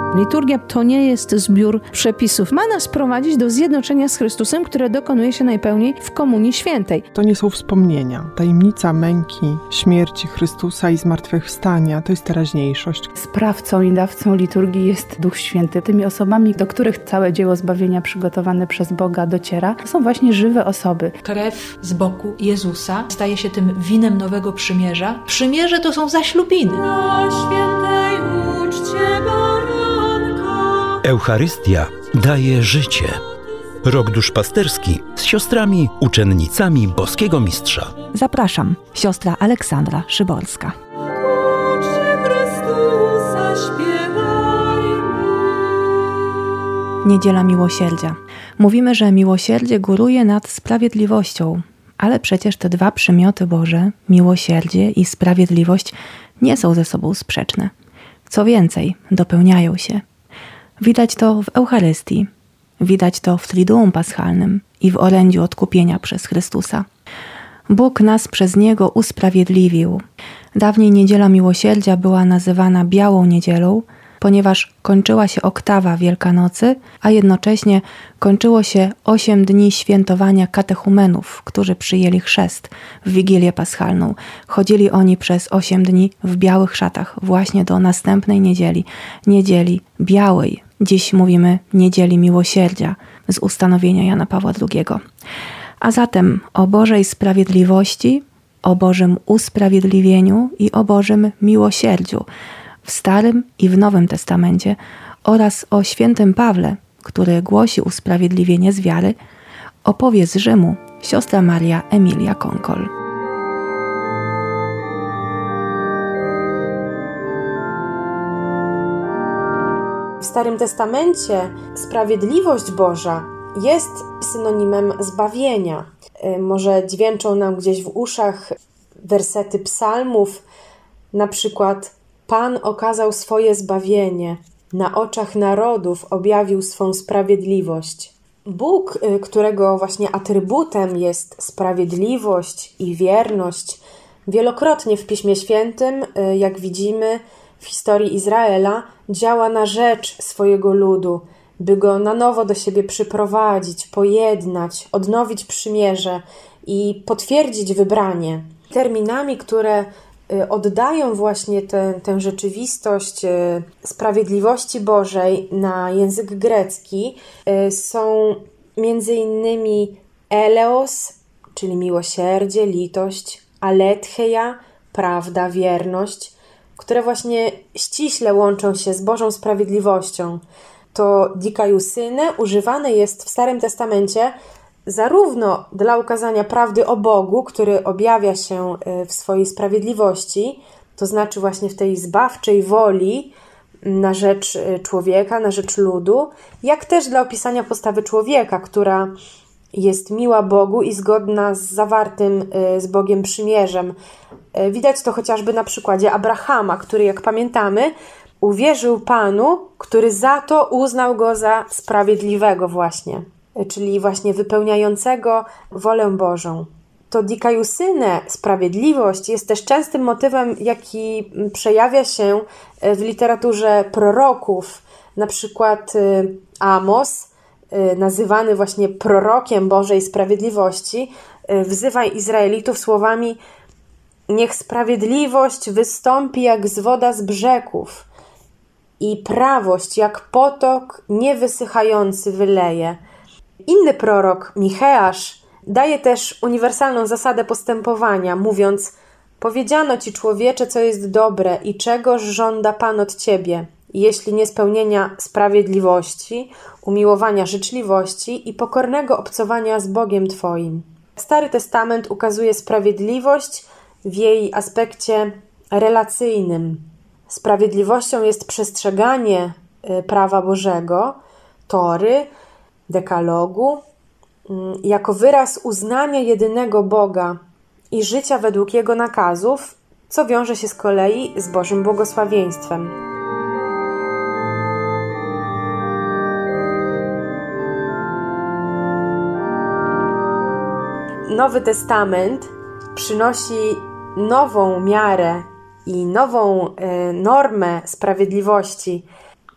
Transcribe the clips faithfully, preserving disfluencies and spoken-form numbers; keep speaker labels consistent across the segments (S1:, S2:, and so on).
S1: Liturgia to nie jest zbiór przepisów. Ma nas prowadzić do zjednoczenia z Chrystusem, które dokonuje się najpełniej w Komunii Świętej.
S2: To nie są wspomnienia. Tajemnica męki, śmierci Chrystusa i zmartwychwstania to jest teraźniejszość.
S3: Sprawcą i dawcą liturgii jest Duch Święty. Tymi osobami, do których całe dzieło zbawienia przygotowane przez Boga dociera, to są właśnie żywe osoby.
S4: Krew z boku Jezusa staje się tym winem nowego przymierza. Przymierze to są zaślubiny.
S5: Na świętej uczcie
S6: Eucharystia daje życie. Rok duszpasterski z siostrami, uczennicami Boskiego Mistrza.
S7: Zapraszam, siostra Aleksandra Szyborska.
S5: Uczcie Chrystusa, śpiewajmy.
S7: Niedziela Miłosierdzia. Mówimy, że miłosierdzie góruje nad sprawiedliwością, ale przecież te dwa przymioty Boże, miłosierdzie i sprawiedliwość, nie są ze sobą sprzeczne. Co więcej, dopełniają się. Widać to w Eucharystii, widać to w Triduum Paschalnym i w orędziu odkupienia przez Chrystusa. Bóg nas przez Niego usprawiedliwił. Dawniej Niedziela Miłosierdzia była nazywana Białą Niedzielą, ponieważ kończyła się oktawa Wielkanocy, a jednocześnie kończyło się osiem dni świętowania katechumenów, którzy przyjęli chrzest w Wigilię Paschalną. Chodzili oni przez osiem dni w białych szatach właśnie do następnej niedzieli, Niedzieli Białej. Dziś mówimy Niedzieli Miłosierdzia z ustanowienia Jana Pawła drugiego. A zatem o Bożej sprawiedliwości, o Bożym usprawiedliwieniu i o Bożym miłosierdziu w Starym i w Nowym Testamencie oraz o świętym Pawle, który głosi usprawiedliwienie z wiary, opowie z Rzymu siostra Maria Emilia Konkol.
S8: W Starym Testamencie sprawiedliwość Boża jest synonimem zbawienia. Może dźwięczą nam gdzieś w uszach wersety psalmów, na przykład: Pan okazał swoje zbawienie, na oczach narodów objawił swą sprawiedliwość. Bóg, którego właśnie atrybutem jest sprawiedliwość i wierność, wielokrotnie w Piśmie Świętym, jak widzimy w historii Izraela, działa na rzecz swojego ludu, by go na nowo do siebie przyprowadzić, pojednać, odnowić przymierze i potwierdzić wybranie. Terminami, które oddają właśnie tę, tę rzeczywistość sprawiedliwości Bożej na język grecki, są między innymi eleos, czyli miłosierdzie, litość, aletheia, prawda, wierność, które właśnie ściśle łączą się z Bożą sprawiedliwością. To dikaiusyne używane jest w Starym Testamencie zarówno dla ukazania prawdy o Bogu, który objawia się w swojej sprawiedliwości, to znaczy właśnie w tej zbawczej woli na rzecz człowieka, na rzecz ludu, jak też dla opisania postawy człowieka, która jest miła Bogu i zgodna z zawartym z Bogiem przymierzem. Widać to chociażby na przykładzie Abrahama, który, jak pamiętamy, uwierzył Panu, który za to uznał go za sprawiedliwego właśnie, czyli właśnie wypełniającego wolę Bożą. To dikaiusyne, sprawiedliwość, jest też częstym motywem, jaki przejawia się w literaturze proroków. Na przykład Amos, nazywany właśnie prorokiem Bożej sprawiedliwości, wzywa Izraelitów słowami: niech sprawiedliwość wystąpi jak z woda z brzegów i prawość jak potok niewysychający wyleje. Inny prorok, Micheasz, daje też uniwersalną zasadę postępowania, mówiąc: powiedziano ci, człowiecze, co jest dobre i czegoż żąda Pan od ciebie, jeśli nie spełnienia sprawiedliwości, umiłowania życzliwości i pokornego obcowania z Bogiem twoim. Stary Testament ukazuje sprawiedliwość w jej aspekcie relacyjnym. Sprawiedliwością jest przestrzeganie prawa Bożego, Tory, dekalogu, jako wyraz uznania jedynego Boga i życia według Jego nakazów, co wiąże się z kolei z Bożym błogosławieństwem. Nowy Testament przynosi nową miarę i nową y, normę sprawiedliwości,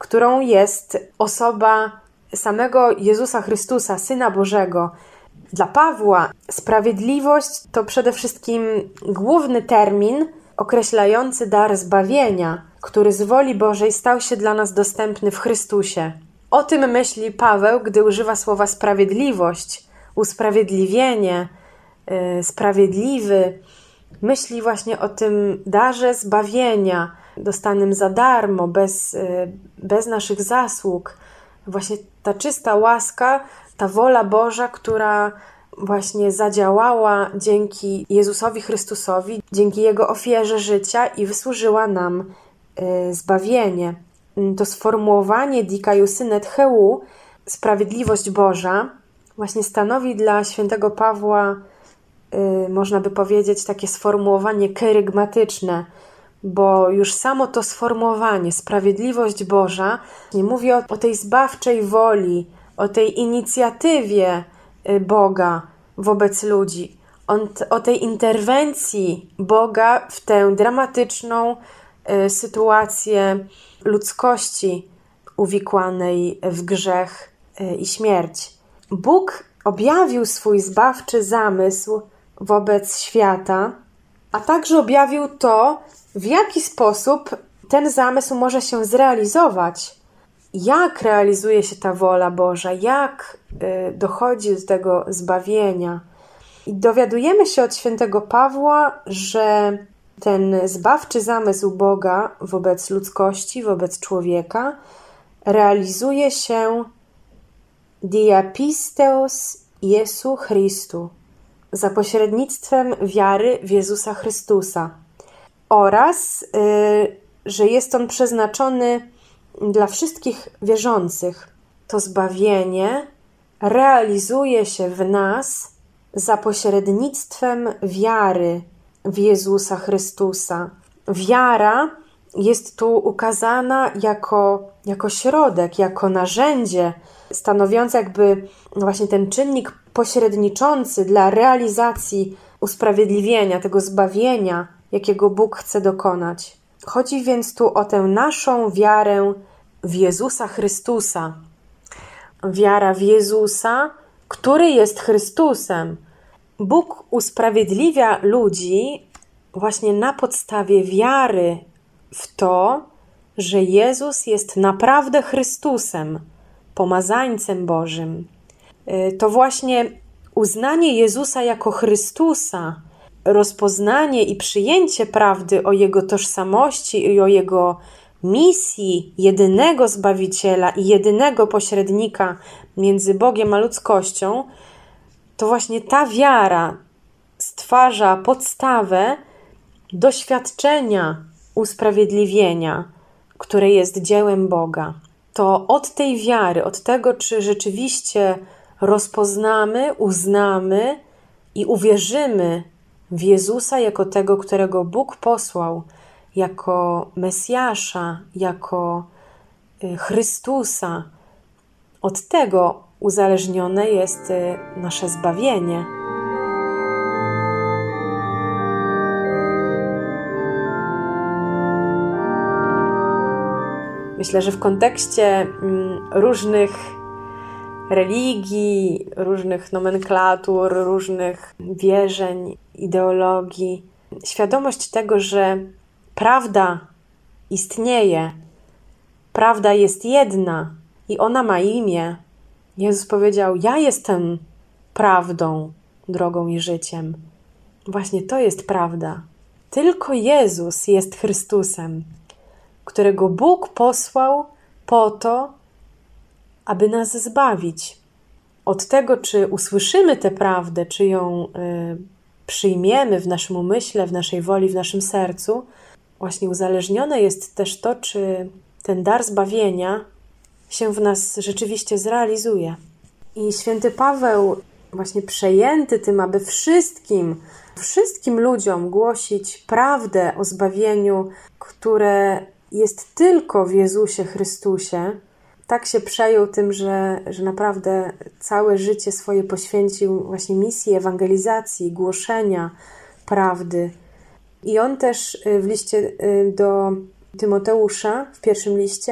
S8: którą jest osoba samego Jezusa Chrystusa, Syna Bożego. Dla Pawła sprawiedliwość to przede wszystkim główny termin określający dar zbawienia, który z woli Bożej stał się dla nas dostępny w Chrystusie. O tym myśli Paweł, gdy używa słowa sprawiedliwość, usprawiedliwienie, yy, sprawiedliwy. Myśli właśnie o tym darze zbawienia, dostanym za darmo, bez, yy, bez naszych zasług. Właśnie ta czysta łaska, ta wola Boża, która właśnie zadziałała dzięki Jezusowi Chrystusowi, dzięki Jego ofierze życia i wysłużyła nam y, zbawienie. To sformułowanie dikaiousyne theu, sprawiedliwość Boża, właśnie stanowi dla świętego Pawła, y, można by powiedzieć, takie sformułowanie kerygmatyczne, bo już samo to sformułowanie, sprawiedliwość Boża, nie mówi o, o tej zbawczej woli, o tej inicjatywie Boga wobec ludzi, on, o tej interwencji Boga w tę dramatyczną y, sytuację ludzkości uwikłanej w grzech y, i śmierć. Bóg objawił swój zbawczy zamysł wobec świata, a także objawił to, w jaki sposób ten zamysł może się zrealizować. Jak realizuje się ta wola Boża, jak y, dochodzi do tego zbawienia. I dowiadujemy się od świętego Pawła, że ten zbawczy zamysł Boga wobec ludzkości, wobec człowieka realizuje się diapisteos Jesu Christu, za pośrednictwem wiary w Jezusa Chrystusa oraz, y, że jest on przeznaczony dla wszystkich wierzących. To zbawienie realizuje się w nas za pośrednictwem wiary w Jezusa Chrystusa. Wiara jest tu ukazana jako, jako środek, jako narzędzie stanowiące jakby właśnie ten czynnik pośredniczący dla realizacji usprawiedliwienia, tego zbawienia, jakiego Bóg chce dokonać. Chodzi więc tu o tę naszą wiarę w Jezusa Chrystusa. Wiara w Jezusa, który jest Chrystusem. Bóg usprawiedliwia ludzi właśnie na podstawie wiary w to, że Jezus jest naprawdę Chrystusem, pomazańcem Bożym. To właśnie uznanie Jezusa jako Chrystusa, rozpoznanie i przyjęcie prawdy o Jego tożsamości i o Jego misji jedynego Zbawiciela i jedynego pośrednika między Bogiem a ludzkością, to właśnie ta wiara stwarza podstawę doświadczenia usprawiedliwienia, które jest dziełem Boga. To od tej wiary, od tego, czy rzeczywiście rozpoznamy, uznamy i uwierzymy w Jezusa jako tego, którego Bóg posłał, jako Mesjasza, jako Chrystusa. Od tego uzależnione jest nasze zbawienie. Myślę, że w kontekście różnych religii, różnych nomenklatur, różnych wierzeń, ideologii, świadomość tego, że prawda istnieje, prawda jest jedna i ona ma imię. Jezus powiedział: ja jestem prawdą, drogą i życiem. Właśnie to jest prawda. Tylko Jezus jest Chrystusem, którego Bóg posłał po to, aby nas zbawić. Od tego, czy usłyszymy tę prawdę, czy ją y, przyjmiemy w naszym umyśle, w naszej woli, w naszym sercu, właśnie uzależnione jest też to, czy ten dar zbawienia się w nas rzeczywiście zrealizuje. I święty Paweł, właśnie przejęty tym, aby wszystkim, wszystkim ludziom głosić prawdę o zbawieniu, które jest tylko w Jezusie Chrystusie, tak się przejął tym, że, że naprawdę całe życie swoje poświęcił właśnie misji ewangelizacji, głoszenia prawdy. I on też w liście do Tymoteusza, w pierwszym liście,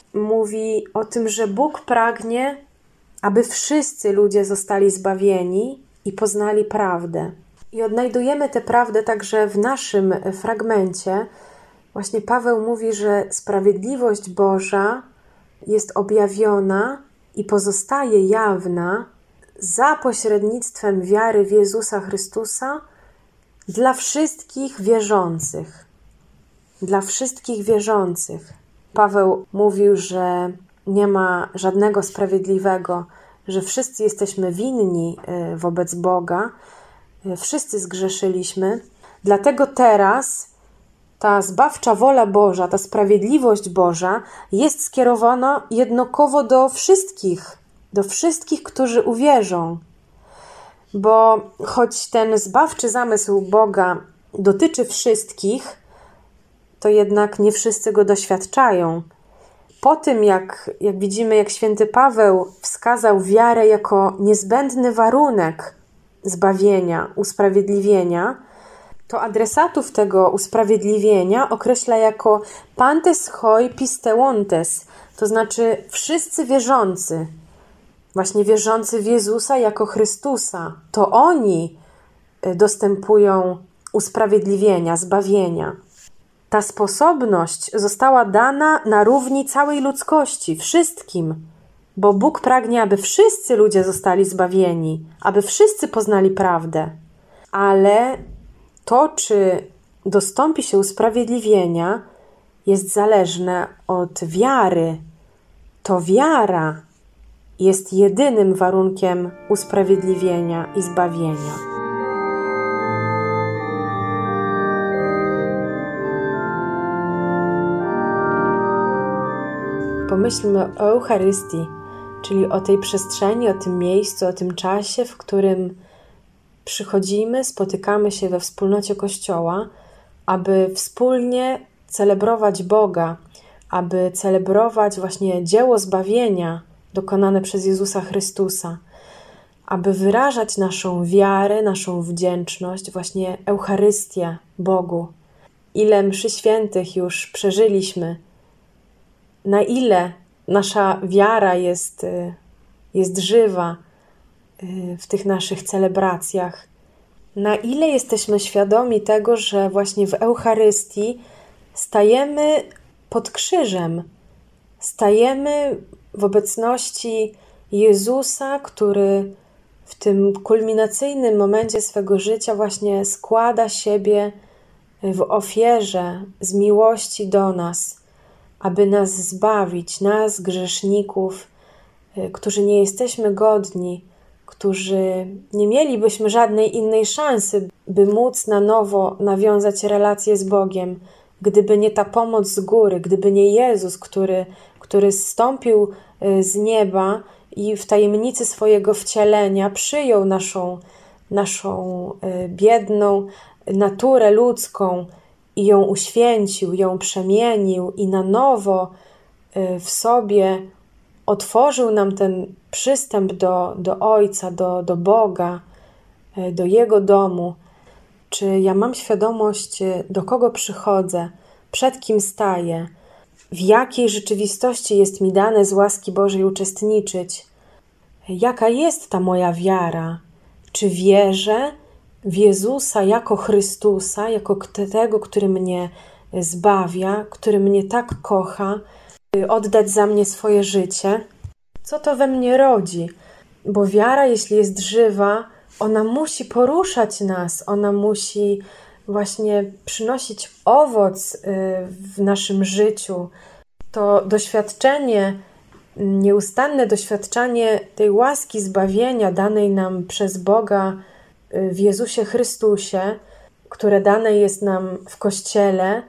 S8: mówi o tym, że Bóg pragnie, aby wszyscy ludzie zostali zbawieni i poznali prawdę. I odnajdujemy tę prawdę także w naszym fragmencie. Właśnie Paweł mówi, że sprawiedliwość Boża jest objawiona i pozostaje jawna za pośrednictwem wiary w Jezusa Chrystusa dla wszystkich wierzących. Dla wszystkich wierzących. Paweł mówił, że nie ma żadnego sprawiedliwego, że wszyscy jesteśmy winni wobec Boga, wszyscy zgrzeszyliśmy. Dlatego teraz ta zbawcza wola Boża, ta sprawiedliwość Boża jest skierowana jednakowo do wszystkich, do wszystkich, którzy uwierzą. Bo choć ten zbawczy zamysł Boga dotyczy wszystkich, to jednak nie wszyscy go doświadczają. Po tym, jak, jak widzimy, jak święty Paweł wskazał wiarę jako niezbędny warunek zbawienia, usprawiedliwienia, to adresatów tego usprawiedliwienia określa jako pantes hoi pisteontes, to znaczy wszyscy wierzący, właśnie wierzący w Jezusa jako Chrystusa. To oni dostępują usprawiedliwienia, zbawienia. Ta sposobność została dana na równi całej ludzkości, wszystkim, bo Bóg pragnie, aby wszyscy ludzie zostali zbawieni, aby wszyscy poznali prawdę. Ale to, czy dostąpi się usprawiedliwienia, jest zależne od wiary. To wiara jest jedynym warunkiem usprawiedliwienia i zbawienia. Pomyślmy o Eucharystii, czyli o tej przestrzeni, o tym miejscu, o tym czasie, w którym przychodzimy, spotykamy się we wspólnocie Kościoła, aby wspólnie celebrować Boga, aby celebrować właśnie dzieło zbawienia dokonane przez Jezusa Chrystusa, aby wyrażać naszą wiarę, naszą wdzięczność, właśnie Eucharystię Bogu. Ile mszy świętych już przeżyliśmy, na ile nasza wiara jest, jest żywa w tych naszych celebracjach, na ile jesteśmy świadomi tego, że właśnie w Eucharystii stajemy pod krzyżem, stajemy w obecności Jezusa, który w tym kulminacyjnym momencie swego życia właśnie składa siebie w ofierze z miłości do nas, aby nas zbawić, nas, grzeszników, którzy nie jesteśmy godni, którzy nie mielibyśmy żadnej innej szansy, by móc na nowo nawiązać relacje z Bogiem, gdyby nie ta pomoc z góry, gdyby nie Jezus, który, który zstąpił z nieba i w tajemnicy swojego wcielenia przyjął naszą, naszą biedną naturę ludzką i ją uświęcił, ją przemienił i na nowo w sobie otworzył nam ten przystęp do, do Ojca, do, do Boga, do Jego domu. Czy ja mam świadomość, do kogo przychodzę, przed kim staję, w jakiej rzeczywistości jest mi dane z łaski Bożej uczestniczyć? Jaka jest ta moja wiara? Czy wierzę w Jezusa jako Chrystusa, jako tego, który mnie zbawia, który mnie tak kocha, by oddać za mnie swoje życie? Co to we mnie rodzi? Bo wiara, jeśli jest żywa, ona musi poruszać nas, ona musi właśnie przynosić owoc w naszym życiu. To doświadczenie, nieustanne doświadczanie tej łaski zbawienia danej nam przez Boga w Jezusie Chrystusie, które dane jest nam w Kościele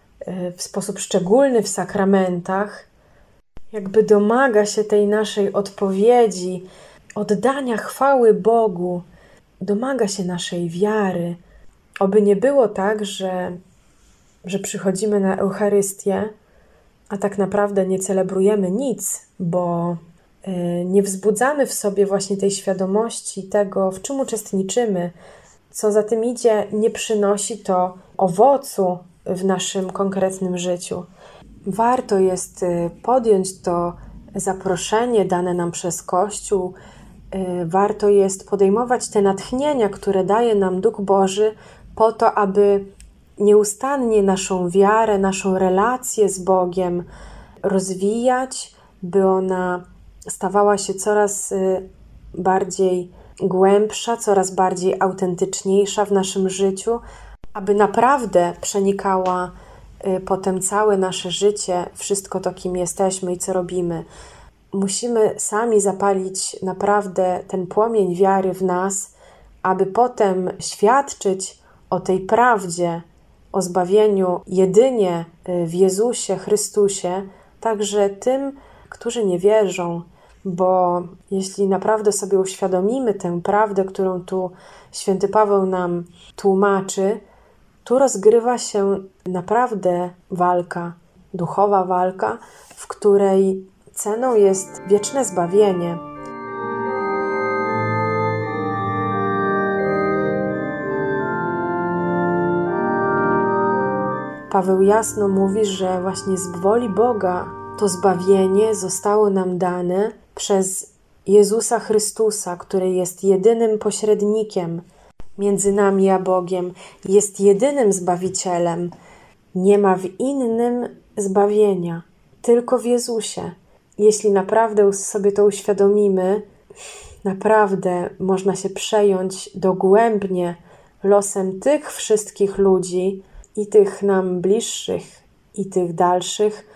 S8: w sposób szczególny w sakramentach, jakby domaga się tej naszej odpowiedzi, oddania chwały Bogu, domaga się naszej wiary. Oby nie było tak, że, że przychodzimy na Eucharystię, a tak naprawdę nie celebrujemy nic, bo y, nie wzbudzamy w sobie właśnie tej świadomości tego, w czym uczestniczymy, co za tym idzie, nie przynosi to owocu w naszym konkretnym życiu. warto jest podjąć to zaproszenie dane nam przez Kościół, warto jest podejmować te natchnienia, które daje nam Duch Boży po to, aby nieustannie naszą wiarę, naszą relację z Bogiem rozwijać, by ona stawała się coraz bardziej głębsza, coraz bardziej autentyczniejsza w naszym życiu, aby naprawdę przenikała potem całe nasze życie, wszystko to, kim jesteśmy i co robimy. Musimy sami zapalić naprawdę ten płomień wiary w nas, aby potem świadczyć o tej prawdzie, o zbawieniu jedynie w Jezusie Chrystusie, także tym, którzy nie wierzą, bo jeśli naprawdę sobie uświadomimy tę prawdę, którą tu święty Paweł nam tłumaczy, tu rozgrywa się naprawdę walka, duchowa walka, w której ceną jest wieczne zbawienie. Paweł jasno mówi, że właśnie z woli Boga to zbawienie zostało nam dane przez Jezusa Chrystusa, który jest jedynym pośrednikiem między nami a Bogiem, jest jedynym Zbawicielem. Nie ma w innym zbawienia, tylko w Jezusie. Jeśli naprawdę sobie to uświadomimy, naprawdę można się przejąć dogłębnie losem tych wszystkich ludzi, i tych nam bliższych, i tych dalszych,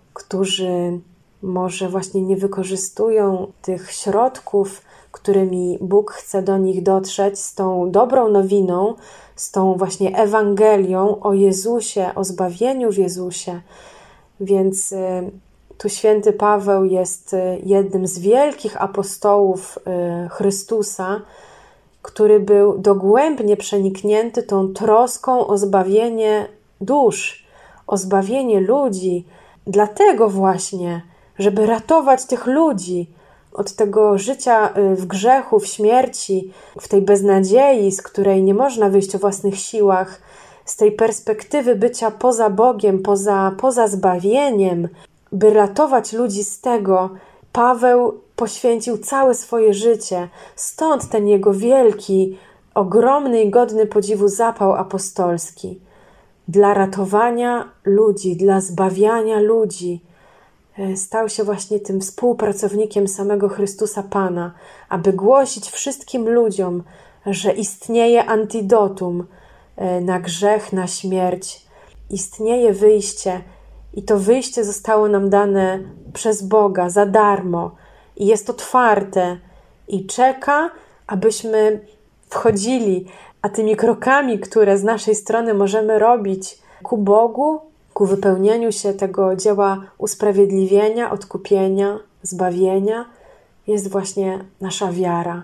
S8: którzy może właśnie nie wykorzystują tych środków, którymi Bóg chce do nich dotrzeć z tą dobrą nowiną, z tą właśnie Ewangelią o Jezusie, o zbawieniu w Jezusie. Więc tu święty Paweł jest jednym z wielkich apostołów Chrystusa, który był dogłębnie przeniknięty tą troską o zbawienie dusz, o zbawienie ludzi. Dlatego właśnie, żeby ratować tych ludzi od tego życia w grzechu, w śmierci, w tej beznadziei, z której nie można wyjść o własnych siłach, z tej perspektywy bycia poza Bogiem, poza, poza zbawieniem, by ratować ludzi z tego, Paweł poświęcił całe swoje życie. Stąd ten jego wielki, ogromny i godny podziwu zapał apostolski. Dla ratowania ludzi, dla zbawiania ludzi. Stał się właśnie tym współpracownikiem samego Chrystusa Pana, aby głosić wszystkim ludziom, że istnieje antidotum na grzech, na śmierć. Istnieje wyjście i to wyjście zostało nam dane przez Boga za darmo i jest otwarte i czeka, abyśmy wchodzili, a tymi krokami, które z naszej strony możemy robić ku Bogu, ku wypełnieniu się tego dzieła usprawiedliwienia, odkupienia, zbawienia, jest właśnie nasza wiara.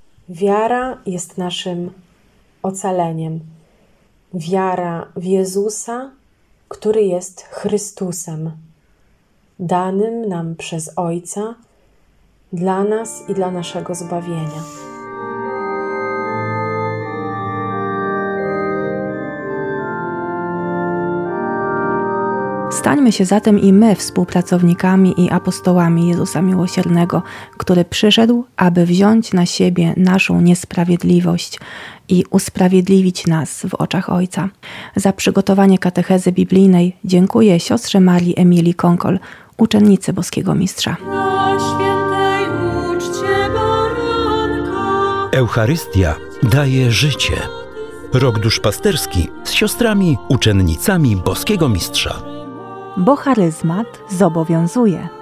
S8: Wiara jest naszym ocaleniem. Wiara w Jezusa, który jest Chrystusem, danym nam przez Ojca, dla nas i dla naszego zbawienia.
S7: Stańmy się zatem i my współpracownikami i apostołami Jezusa Miłosiernego, który przyszedł, aby wziąć na siebie naszą niesprawiedliwość i usprawiedliwić nas w oczach Ojca. Za przygotowanie katechezy biblijnej dziękuję siostrze Marii Emilii Konkol, uczennicy Boskiego Mistrza.
S5: Na świętej uczcie baranka.
S6: Eucharystia daje życie. Rok duszpasterski z siostrami, uczennicami Boskiego Mistrza.
S7: Bo charyzmat zobowiązuje.